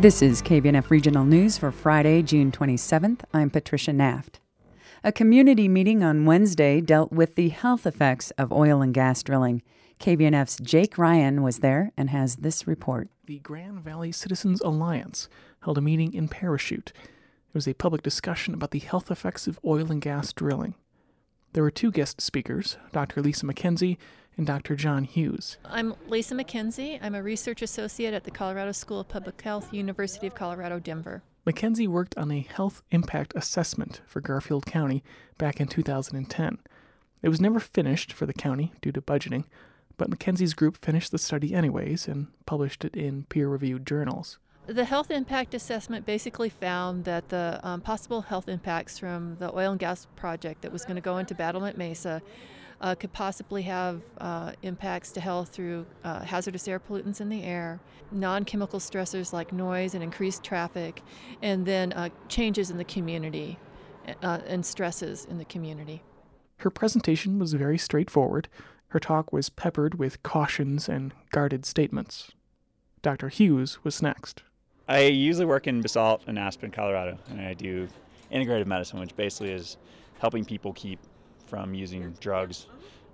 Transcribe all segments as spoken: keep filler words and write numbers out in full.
This is K B N F Regional News for Friday, June twenty-seventh. I'm Patricia Naft. A community meeting on Wednesday dealt with the health effects of oil and gas drilling. K B N F's Jake Ryan was there and has this report. The Grand Valley Citizens Alliance held a meeting in Parachute. It was a public discussion about the health effects of oil and gas drilling. There were two guest speakers, Doctor Lisa McKenzie and Doctor John Hughes. I'm Lisa McKenzie. I'm a research associate at the Colorado School of Public Health, University of Colorado, Denver. McKenzie worked on a health impact assessment for Garfield County back in two thousand ten. It was never finished for the county due to budgeting, but McKenzie's group finished the study anyways and published it in peer-reviewed journals. The health impact assessment basically found that the um, possible health impacts from the oil and gas project that was going to go into Battlement Mesa uh, could possibly have uh, impacts to health through uh, hazardous air pollutants in the air, non-chemical stressors like noise and increased traffic, and then uh, changes in the community uh, and stresses in the community. Her presentation was very straightforward. Her talk was peppered with cautions and guarded statements. Doctor Hughes was next. I usually work in Basalt and Aspen, Colorado, and I do integrative medicine, which basically is helping people keep from using drugs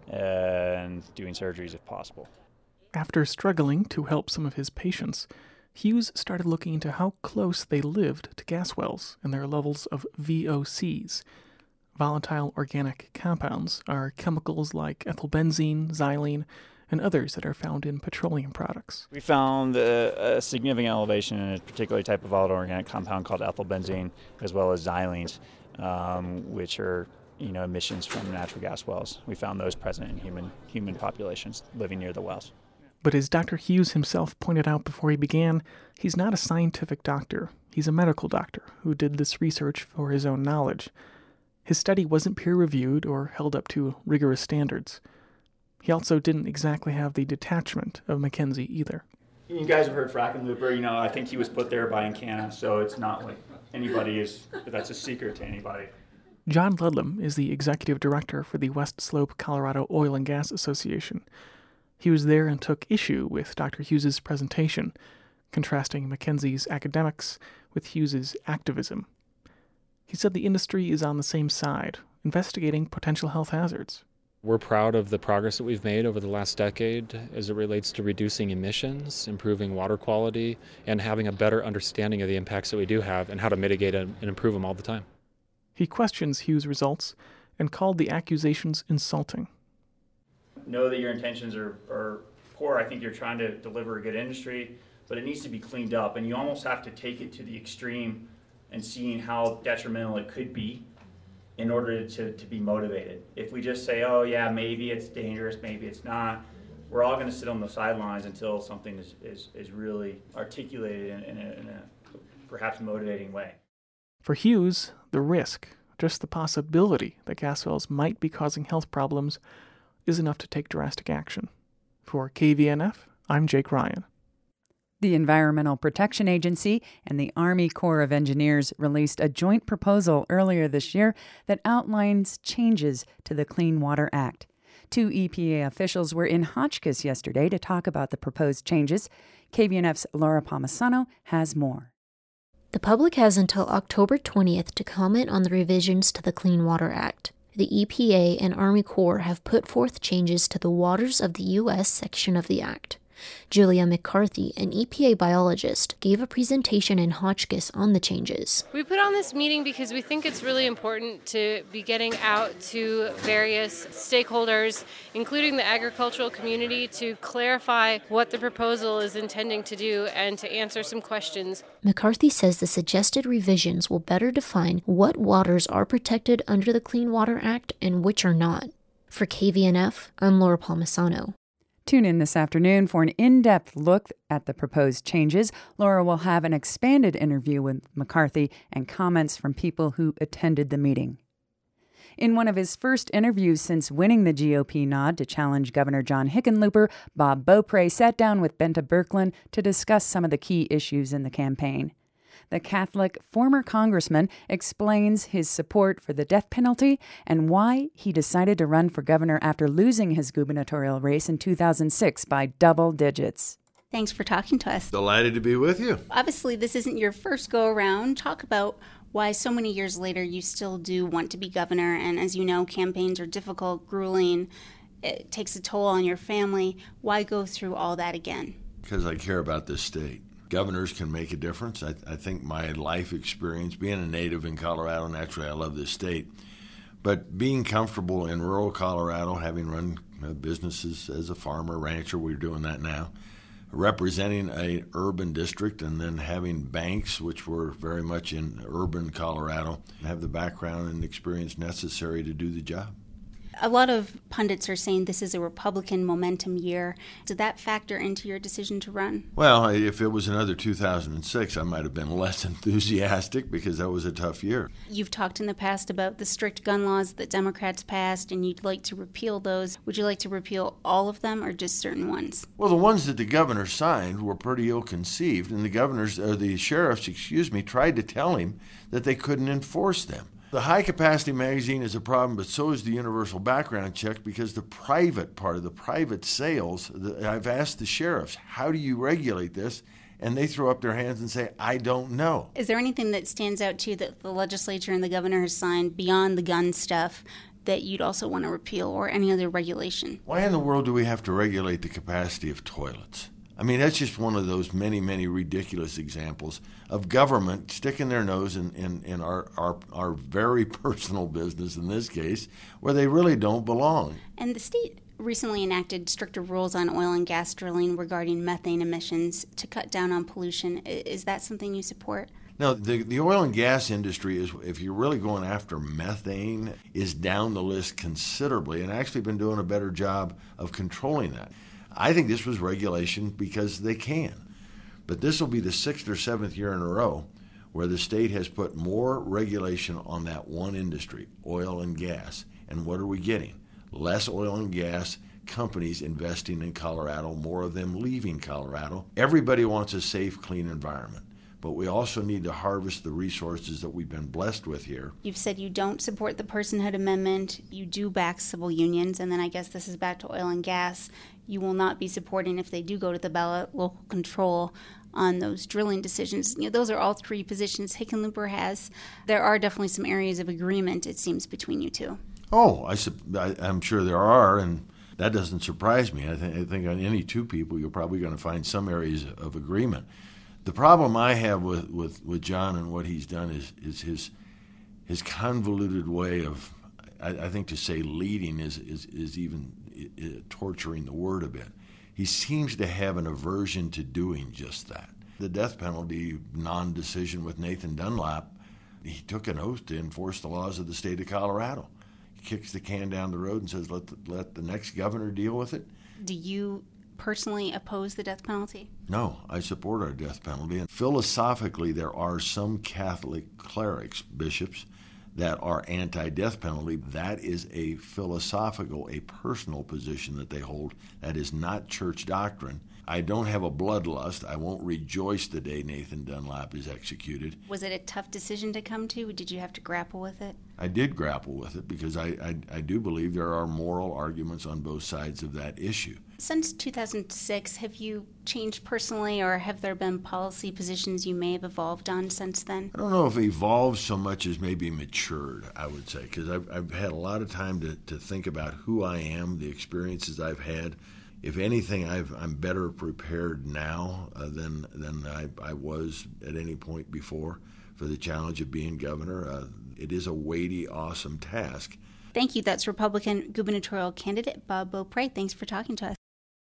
and doing surgeries if possible. After struggling to help some of his patients, Hughes started looking into how close they lived to gas wells and their levels of V O Cs. Volatile organic compounds are chemicals like ethylbenzene, xylene, and others that are found in petroleum products. We found a, a significant elevation in a particular type of volatile organic compound called ethylbenzene, as well as xylenes, um, which are you know emissions from natural gas wells. We found those present in human human populations living near the wells. But as Doctor Hughes himself pointed out before he began, he's not a scientific doctor. He's a medical doctor who did this research for his own knowledge. His study wasn't peer-reviewed or held up to rigorous standards. He also didn't exactly have the detachment of McKenzie either. You guys have heard Frackenlooper. You know, I think he was put there by Encana, so it's not like anybody is, that's a secret to anybody. John Ludlam is the executive director for the West Slope Colorado Oil and Gas Association. He was there and took issue with Doctor Hughes's presentation, contrasting McKenzie's academics with Hughes's activism. He said the industry is on the same side, investigating potential health hazards. We're proud of the progress that we've made over the last decade as it relates to reducing emissions, improving water quality, and having a better understanding of the impacts that we do have and how to mitigate and improve them all the time. He questions Hughes' results and called the accusations insulting. Know that your intentions are, are poor. I think you're trying to deliver a good industry, but it needs to be cleaned up, and you almost have to take it to the extreme and seeing how detrimental it could be in order to, to be motivated. If we just say, oh yeah, maybe it's dangerous, maybe it's not, we're all gonna sit on the sidelines until something is, is, is really articulated in, in, a, in a perhaps motivating way. For Hughes, the risk, just the possibility that gas wells might be causing health problems, is enough to take drastic action. For K V N F, I'm Jake Ryan. The Environmental Protection Agency and the Army Corps of Engineers released a joint proposal earlier this year that outlines changes to the Clean Water Act. Two E P A officials were in Hotchkiss yesterday to talk about the proposed changes. K B N F's Laura Palmisano has more. The public has until October twentieth to comment on the revisions to the Clean Water Act. The E P A and Army Corps have put forth changes to the Waters of the U S section of the Act. Julia McCarthy, an E P A biologist, gave a presentation in Hotchkiss on the changes. We put on this meeting because we think it's really important to be getting out to various stakeholders, including the agricultural community, to clarify what the proposal is intending to do and to answer some questions. McCarthy says the suggested revisions will better define what waters are protected under the Clean Water Act and which are not. For K V N F, I'm Laura Palmisano. Tune in this afternoon for an in-depth look at the proposed changes. Laura will have an expanded interview with McCarthy and comments from people who attended the meeting. In one of his first interviews since winning the G O P nod to challenge Governor John Hickenlooper, Bob Beaupre sat down with Benta Birkeland to discuss some of the key issues in the campaign. The Catholic former congressman explains his support for the death penalty and why he decided to run for governor after losing his gubernatorial race in two thousand six by double digits. Thanks for talking to us. Delighted to be with you. Obviously, this isn't your first go-around. Talk about why so many years later you still do want to be governor. And as you know, campaigns are difficult, grueling. It takes a toll on your family. Why go through all that again? Because I care about this state. Governors can make a difference. I, I think my life experience, being a native in Colorado, naturally I love this state, but being comfortable in rural Colorado, having run uh, businesses as a farmer, rancher, we're doing that now, representing a urban district and then having banks, which were very much in urban Colorado, have the background and experience necessary to do the job. A lot of pundits are saying this is a Republican momentum year. Did that factor into your decision to run? Well, if it was another two thousand six, I might have been less enthusiastic because that was a tough year. You've talked in the past about the strict gun laws that Democrats passed, and you'd like to repeal those. Would you like to repeal all of them or just certain ones? Well, the ones that the governor signed were pretty ill-conceived, and the governors, or the sheriffs, excuse me, tried to tell him that they couldn't enforce them. The high-capacity magazine is a problem, but so is the universal background check because the private part of the private sales, the, I've asked the sheriffs, how do you regulate this? And they throw up their hands and say, I don't know. Is there anything that stands out to you that the legislature and the governor has signed beyond the gun stuff that you'd also want to repeal, or any other regulation? Why in the world do we have to regulate the capacity of toilets? I mean, that's just one of those many, many ridiculous examples of government sticking their nose in, in, in our, our, our very personal business, in this case, where they really don't belong. And the state recently enacted stricter rules on oil and gas drilling regarding methane emissions to cut down on pollution. Is that something you support? No, the, the oil and gas industry, is, if you're really going after methane, is down the list considerably and actually been doing a better job of controlling that. I think this was regulation because they can. But this will be the sixth or seventh year in a row where the state has put more regulation on that one industry, oil and gas. And what are we getting? Less oil and gas companies investing in Colorado, more of them leaving Colorado. Everybody wants a safe, clean environment. But we also need to harvest the resources that we've been blessed with here. You've said you don't support the personhood amendment. You do back civil unions. And then I guess this is back to oil and gas. You will not be supporting, if they do go to the ballot, local control on those drilling decisions. You know, those are all three positions Hickenlooper has. There are definitely some areas of agreement, it seems, between you two. Oh, I, I, I'm sure there are, and that doesn't surprise me. I, th- I think on any two people, you're probably going to find some areas of agreement. The problem I have with, with, with John and what he's done is, is his his convoluted way of, I, I think to say leading is, is, is even is torturing the word a bit. He seems to have an aversion to doing just that. The death penalty non-decision with Nathan Dunlap, he took an oath to enforce the laws of the state of Colorado. He kicks the can down the road and says, let the, let the next governor deal with it. Do you personally oppose the death penalty? No, I support our death penalty. And philosophically, there are some Catholic clerics, bishops, that are anti-death penalty. That is a philosophical, a personal position that they hold. That is not church doctrine. I don't have a bloodlust. I won't rejoice the day Nathan Dunlap is executed. Was it a tough decision to come to? Did you have to grapple with it? I did grapple with it because I, I, I do believe there are moral arguments on both sides of that issue. Since two thousand six, have you changed personally, or have there been policy positions you may have evolved on since then? I don't know if evolved so much as maybe matured, I would say, because I've, I've had a lot of time to, to think about who I am, the experiences I've had. If anything, I've, I'm better prepared now uh, than than I, I was at any point before for the challenge of being governor. Uh, it is a weighty, awesome task. Thank you. That's Republican gubernatorial candidate Bob Beaupre. Thanks for talking to us.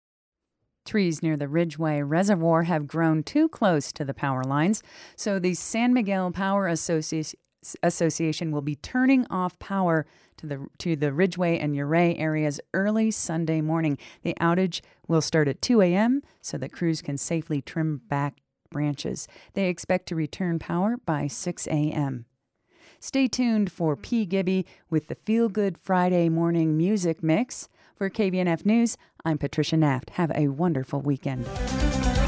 Trees near the Ridgeway Reservoir have grown too close to the power lines, so the San Miguel Power Associ- Association will be turning off power to the to the Ridgeway and Ouray areas early Sunday morning. The outage will start at two a.m. so that crews can safely trim back branches. They expect to return power by six a.m. Stay tuned for P. Gibby with the Feel Good Friday morning music mix. For K B N F News, I'm Patricia Naft. Have a wonderful weekend.